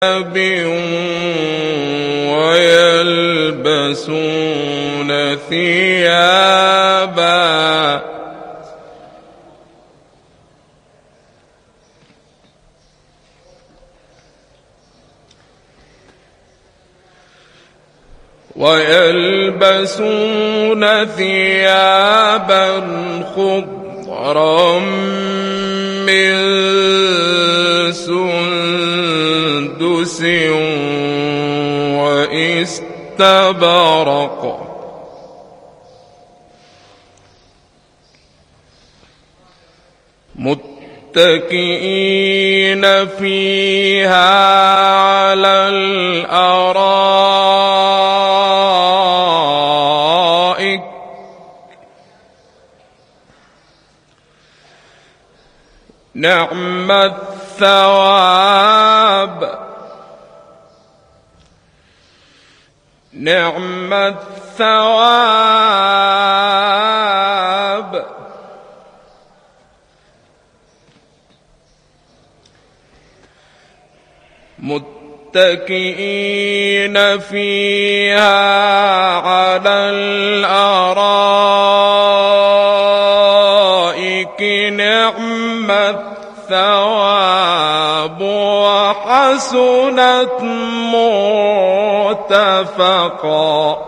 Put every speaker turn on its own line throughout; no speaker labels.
ويلبسون ثيابا خضرا من سندس واستبرق متكئين فيها على الأرائك نعم الثواب متكئين فيها على الأرائك نعم الثواب وحسنت مرتفقا.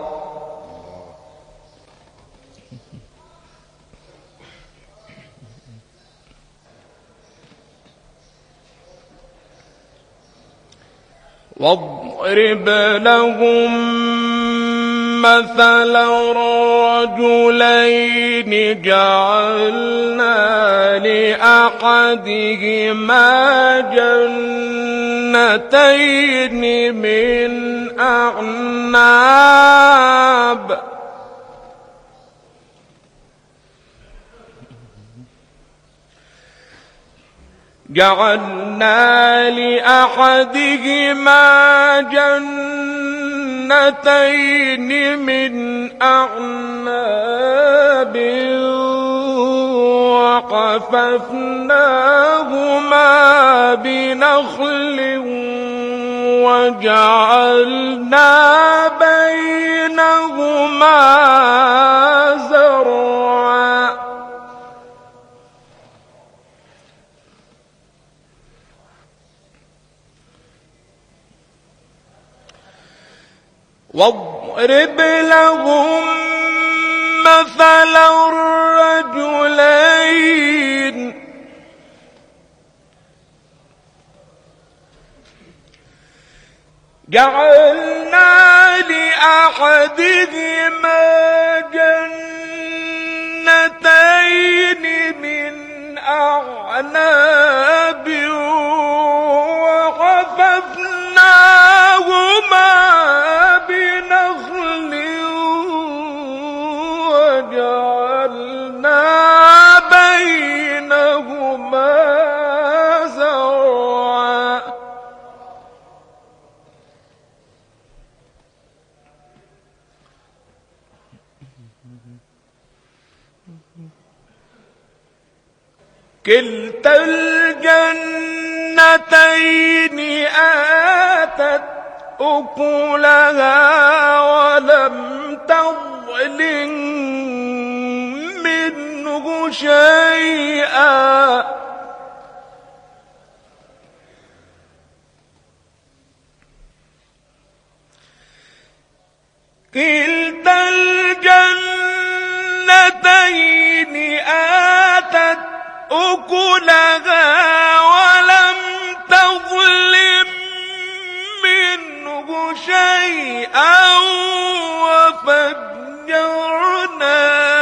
واضرب لهم مثلا الرجلين جعلنا لأحدهما جنتين من أعناب وحففناهما بنخل وجعلنا بينهما زرعا. واضرب لهم مثل الرجلين جعلنا لأحدهما جنتين من أعناب وحففناهما بنخل وجعلنا بينهما زرعا. كلتا الجنتين آتت أكلها ولم تظلم منه شيئا كلتا الجنتين آتت أكلها ولم تظلم منه شيئا وفجرنا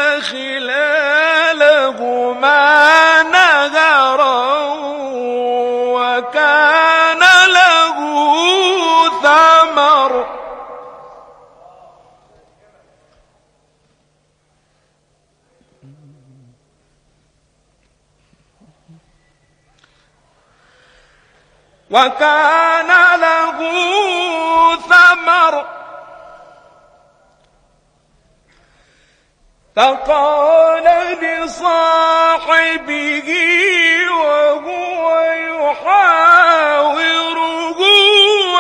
خلالهما نهرا وكان له ثمر فقال لصاحبه وهو يحاوره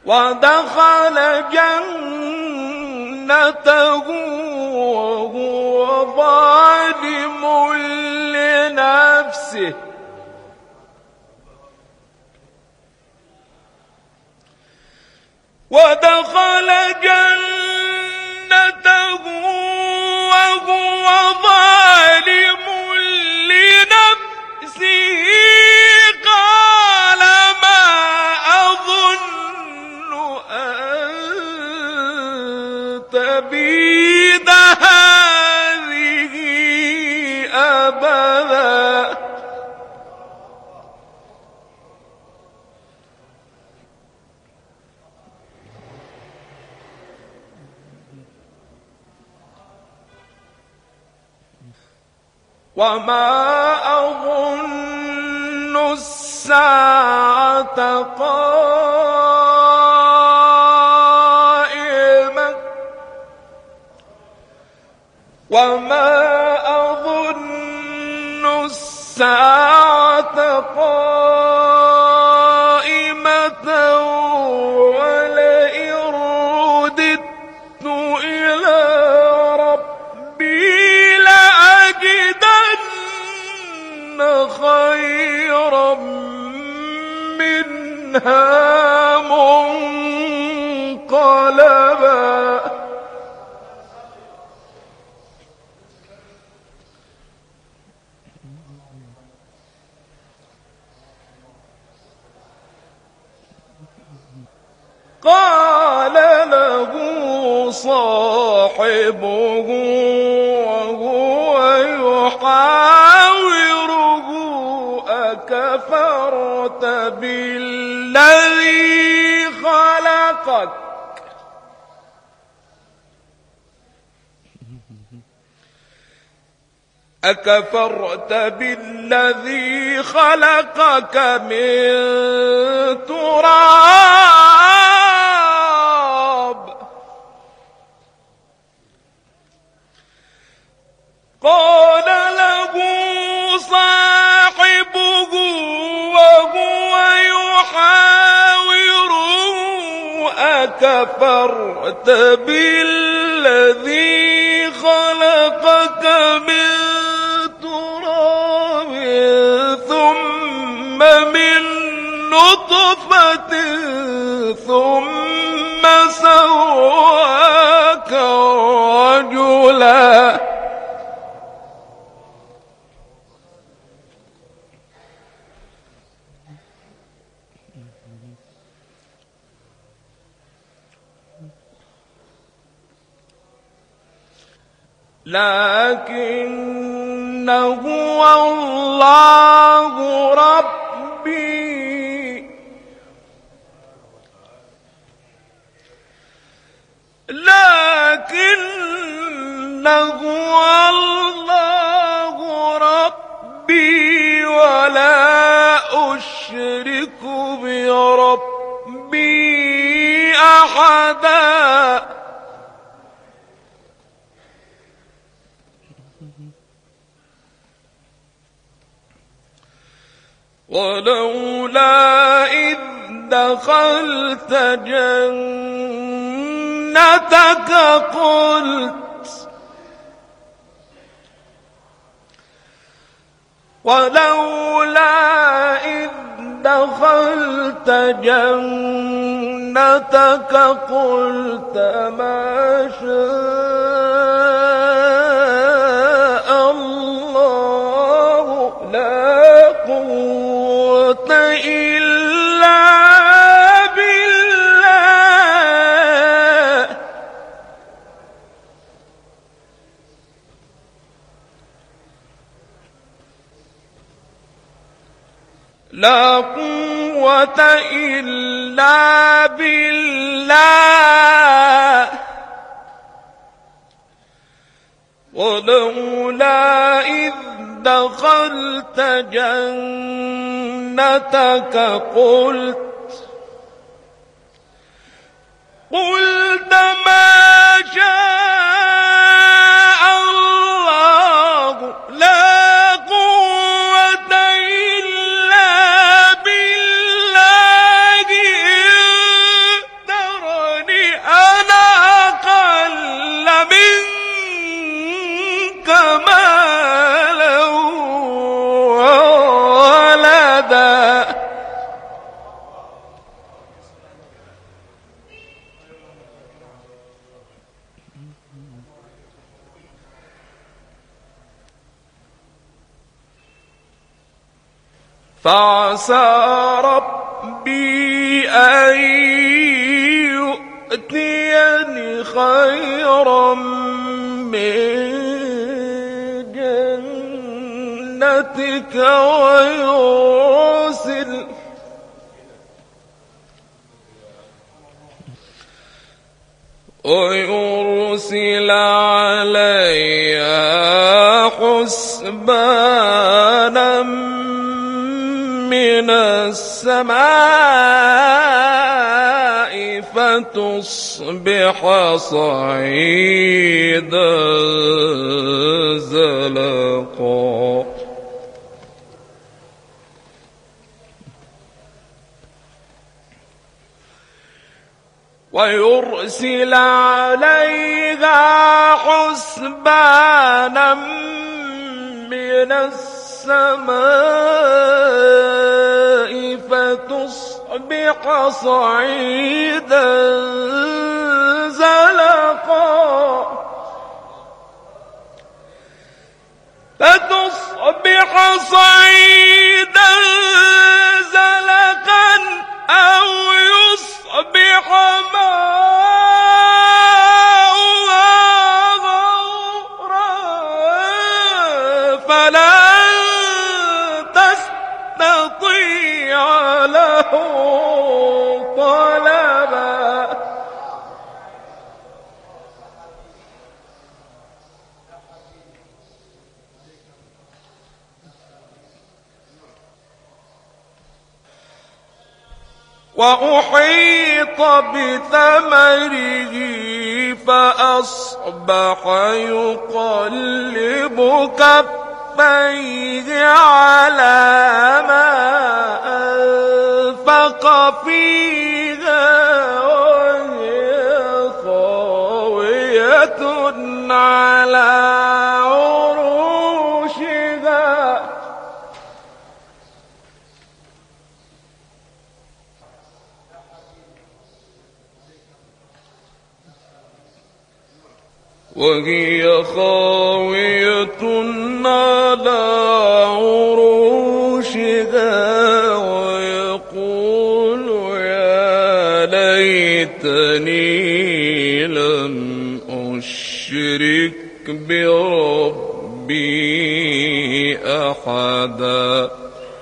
ودخل جنته وهو ظالم لنفسه ودخل جنته وهو ظالم لنفسه قال ما أظن أن تبيد هذه أبدا وما أظن الساعة قائمة ولئن رددت إلى ربي لأجدن خيرا منها منقلبا قال له صاحبه وهو يحاوره أكفرت بالذي خلقك من تراب قال له صاحبه وهو يحاوره أكفرت بالذي خلقك من تراب ثم من نطفة ثم سواك رجلا لكن هو الله ربي ولا أشرك بربي أحدا ولولا إذ دخلت جنتك قلت ما شاء الله لا قوة إلا بالله لا قوة إلا بالله ولولا إذ دخلت جنتك قلت ما شاء الله لا قوة إلا بالله إن فعسى ربي أن يؤتيني خيرا من جنتك ويرسل عليها حسبانا من السماء فتصبح صعيدا زلقا ويرسل عليها حسبانا من السماء فتصبح صعيدا زلقا فتصبح صعيدا زلقا أو يصبح ماؤها غورا فلن تستطيع له طلبا وأحيط بثمره فأصبح يقلب كفيه على ما أنفق فيها وهي خاوية على عروشها وهي خاوية على عروشها ويقول يا ليتني لم أشرك بربي أحدا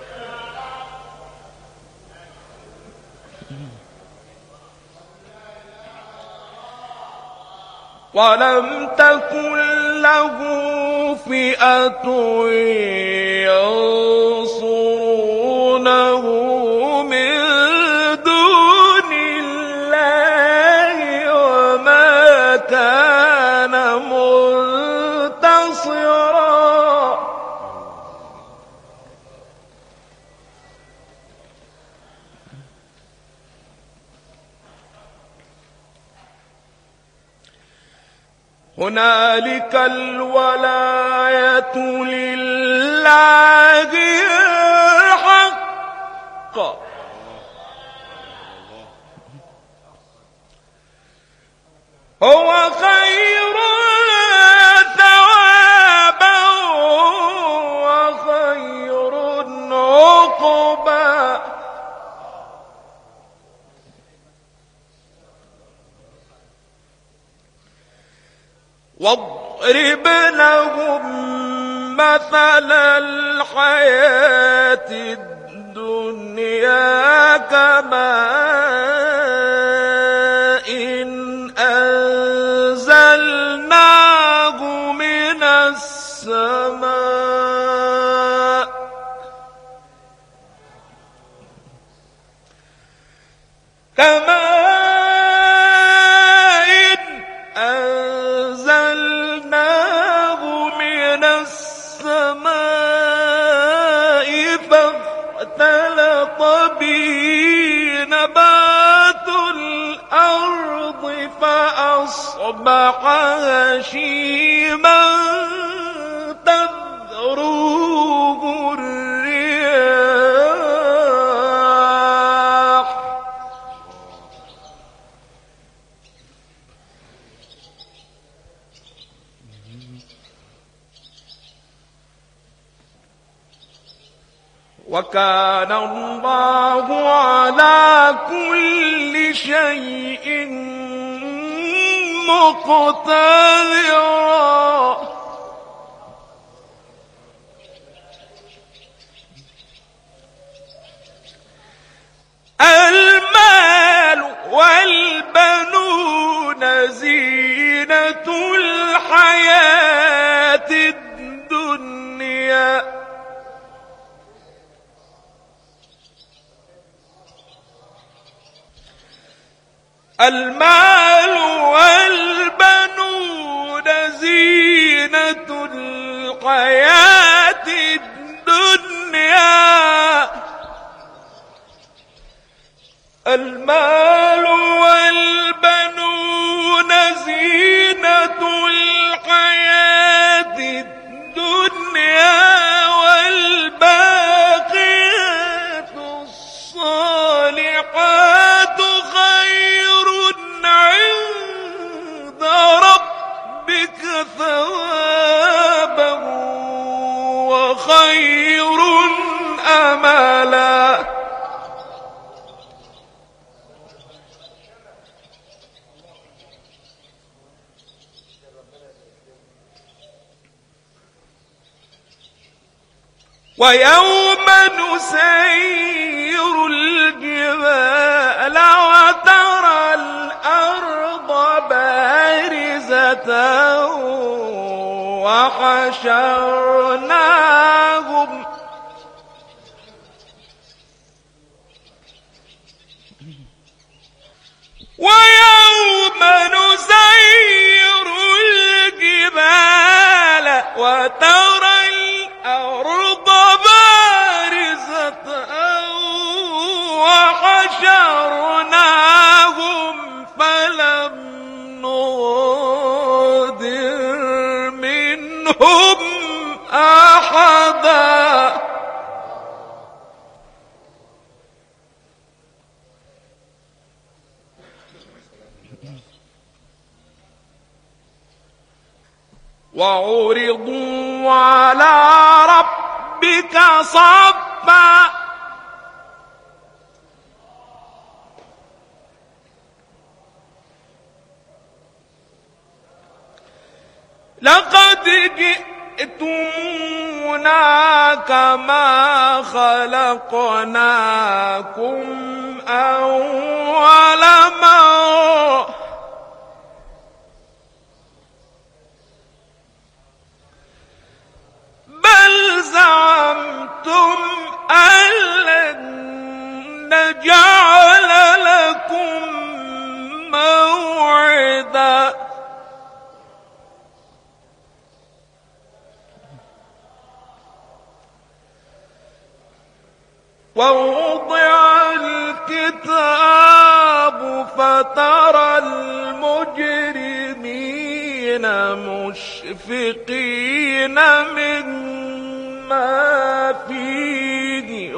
ولم تكن له فئة ينصرونه من دون الله وما كان منتصرا هنالك الولاية لله الحق هو خير ثوابا وخير عقبا واضرب لهم مثل الحياة الدنيا كماء أنزلناه من السماء فاختلط به نبات الأرض فأصبح هشيما تذروه الرياح وكان الله على كل شيء مقتدرا. المال والبنون زينة الحياة الدنيا المال والبنون زينة الحياة الدنيا المال والبنون زينة الحياة الدنيا والباقيات الصالحات خير عند ربك ثوابا وخير أملا. ويوم نسير الجبال وترى الأرض بارزة وحشرناهم ويوم نسير الجبال وترى الأرض بارزة وحشرناهم فلم نغادر منهم أحدا. وعرضوا على ربك صفا لقد جئتمونا كما خلقناكم أول مرة بل زعمتم أن لن نجعل لكم موعدا ووضع الكتاب فترى المجرمين مشفقين مما فيه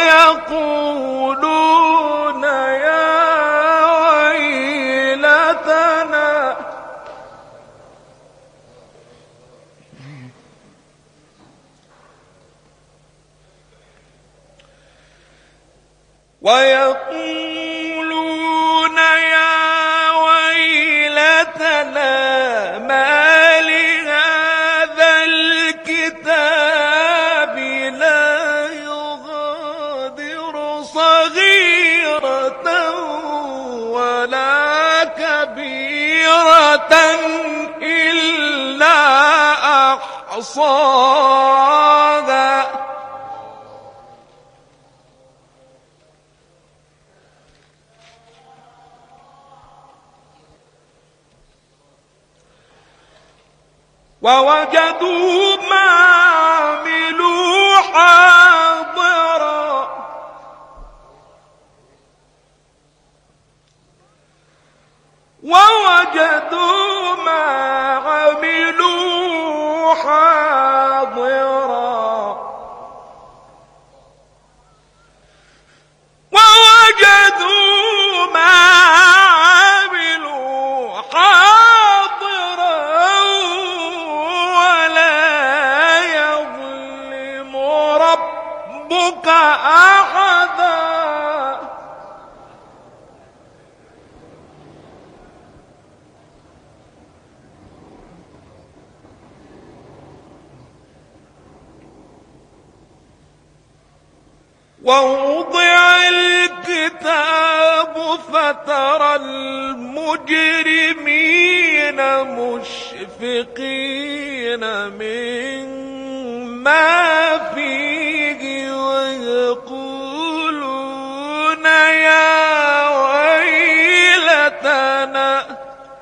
ويقولون يا ويلتنا ما لهذا الكتاب لا يغادر صغيرة ولا كبيرة إلا أحصاها ووجدوا ما عملوا حاضرا ووجدوا ما عملوا حاضرا ووجدوا ما عملوا حاضرا ولا ربك أحدا ووضع الكتاب فترى المجرمين مشفقين مما فيه ويقولون يا ويلتنا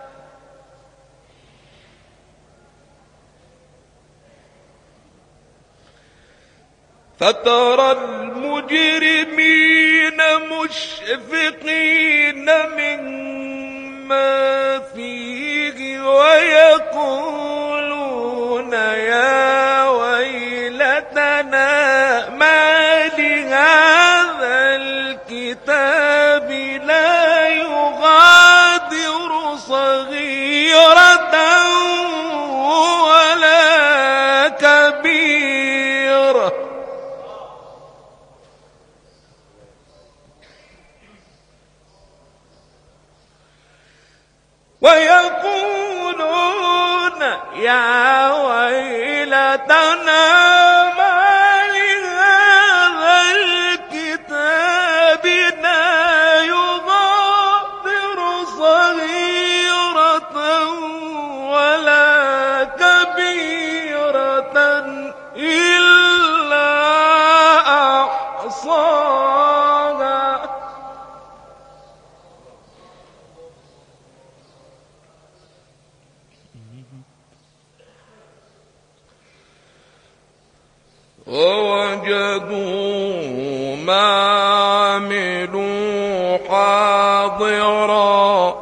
فترى المجرمين مشفقين مما فيه ويقولون يا ويلتنا ما لهذا الكتاب لا يغادر صغيرة ولا كبيرة ويقولون يا ويلتنا ما لهذا الكتاب لا يغادر صغيرة ولا كبيرة إلا أحصاها ووجدوا ما عملوا حاضرا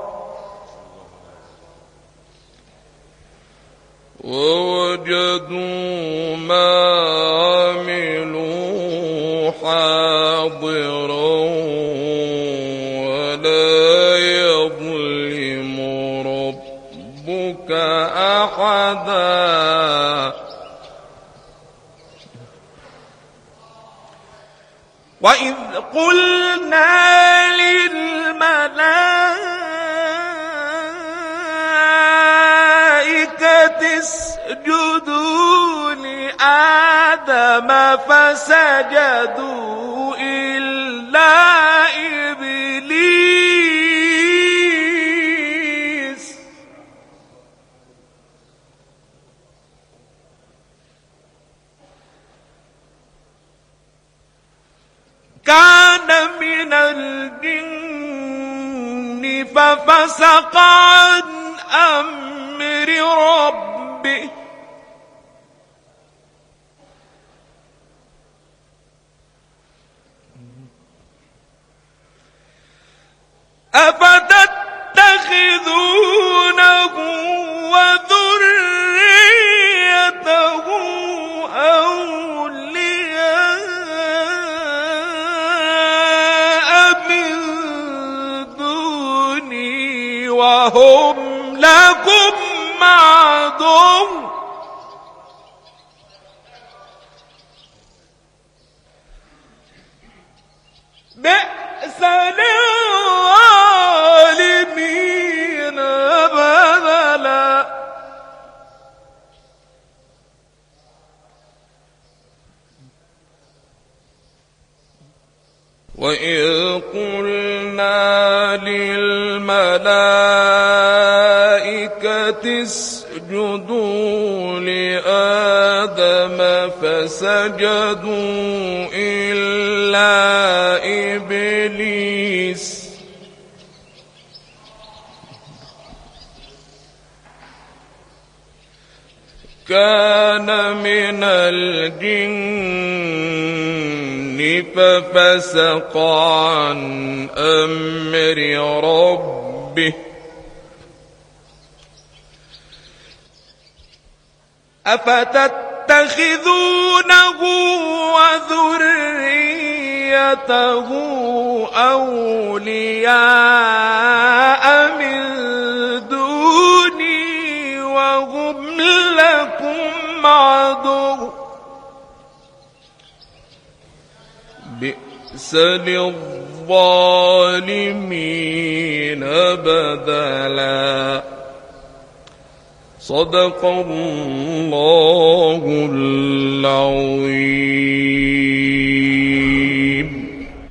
ووجدوا ما عملوا حاضرا ولا يظلم ربك أحدا وإذ قلنا للملائكة اسجدوا لآدم فسجدوا إلا إبليس كان من الجن ففسق عن أمر ربه أفتتخذونه وذريته أولياء من دوني وهم لكم عدو بئس للظالمين بدلا وإذ قلنا للملائكة اسجدوا لآدم فسجدوا إلا إبليس كان من الجن ففسق عن أمر ربه أفتتخذونه وذريته أولياء من دوني وهم لكم عدو بئس للظالمين بدلا. صدق الله العظيم.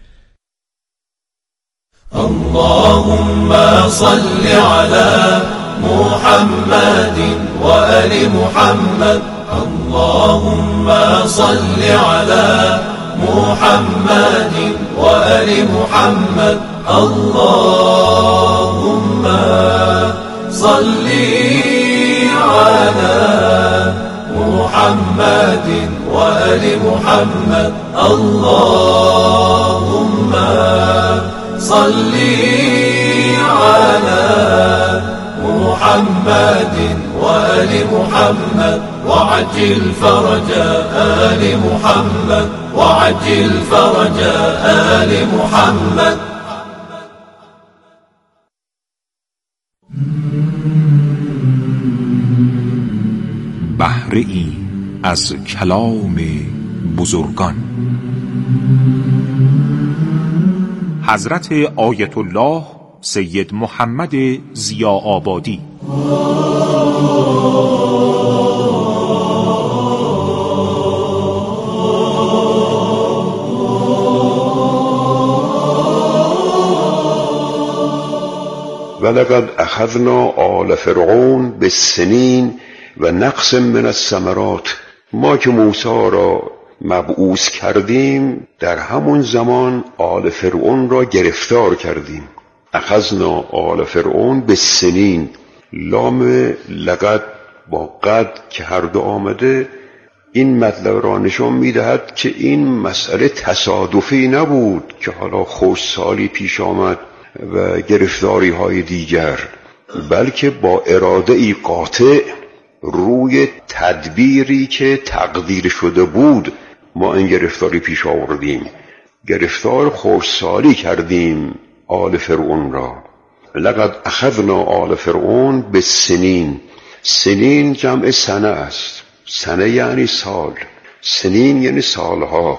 اللهم صل على محمد وآل محمد. اللهم صل على محمد وآل محمد. اللهم صل على محمد وآل محمد. اللهم صل على محمد وآل محمد وعجل فرج آل محمد وعجل فرج آل محمد.
بهره‌ای از کلام بزرگان. حضرت آیت الله سید محمد ضیاء‌آبادی.
ولقد اخذنا آل فرعون بالسنین و نقص من الثمرات. ما که موسی را مبعوث کردیم در همون زمان آل فرعون را گرفتار کردیم. اخذنا آل فرعون بالسنین. لام لقد با قد که هر دو آمده این مطلب را نشان میدهد که این مسئله تصادفی نبود که حالا خشکسالی پیش آمد و گرفتاری های دیگر، بلکه با اراده ای قاطع روی تدبیری که تقدیر شده بود ما این گرفتاری پیش آوردیم. گرفتار خشکسالی کردیم آل فرعون را. لقد اخذنا آل فرعون بالسنین. سنین جمع سنه است. سنه یعنی سال، سنین یعنی سالها.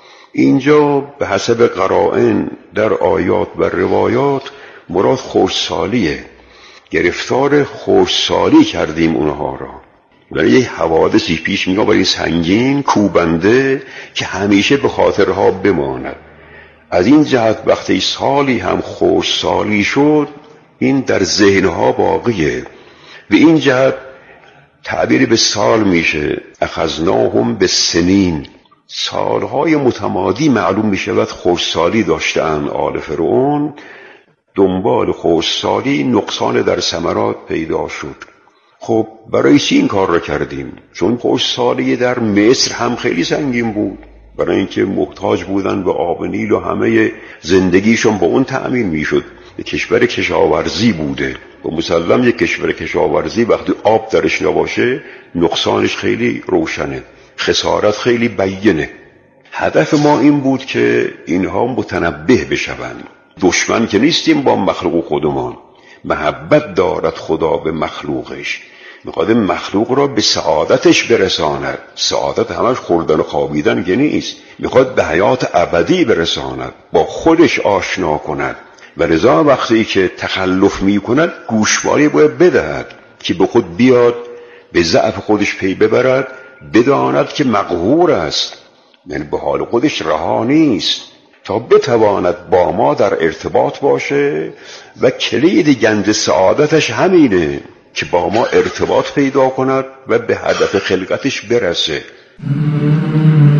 اینجا به حسب قرائن در آیات و روایات مراد خشکسالیه. گرفتار خشکسالی کردیم اونها را. ولی یه حوادثی پیش میاد برای سنگین کوبنده که همیشه به خاطرها بماند. از این جهت وقتی سالی هم خشکسالی شد این در ذهنها باقیه. به این جهت تعبیر به سال میشه اخذناهم بالسنین. سالهای متمادی معلوم میشود خشکسالی داشتند آل فرعون. دنبال خشکسالی نقصان در ثمرات پیدا شد. خب برای چی این کار را کردیم؟ چون خشکسالی در مصر هم خیلی سنگین بود، برای اینکه محتاج بودن به آب نیل و همه زندگیشون با اون تأمین میشد. یک کشور کشاورزی بوده و مسلم یک کشور کشاورزی وقتی آب درش نباشه نقصانش خیلی روشنه، خسارت خیلی بیینه. هدف ما این بود که اینها متنبه بشوند. دشمن که نیستیم با مخلوق خودمان. محبت دارد خدا به مخلوقش، میخواد مخلوق را به سعادتش برساند. سعادت همش خوردن و خوابیدن که نیست، میخواد به حیات ابدی برساند، با خودش آشنا کند. و لذا وقتی که تخلف میکند گوشواری باید بدهد که به خود بیاد، به ضعف خودش پی ببرد، بداند که مقهور است، یعنی به حال خودش رها نیست، تا بتواند با ما در ارتباط باشه. و کلید گنج سعادتش همینه که با ما ارتباط پیدا کند و به هدف خلقتش برسه.